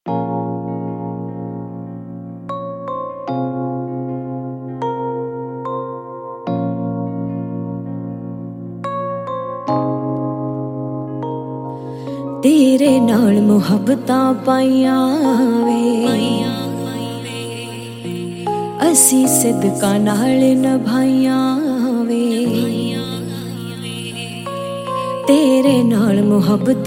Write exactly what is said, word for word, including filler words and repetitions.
तेरे नाल मुहब्बतां पाइयां वे, असी सिदका नाल निभाइयां वे। तेरे नाल मुहब्बतां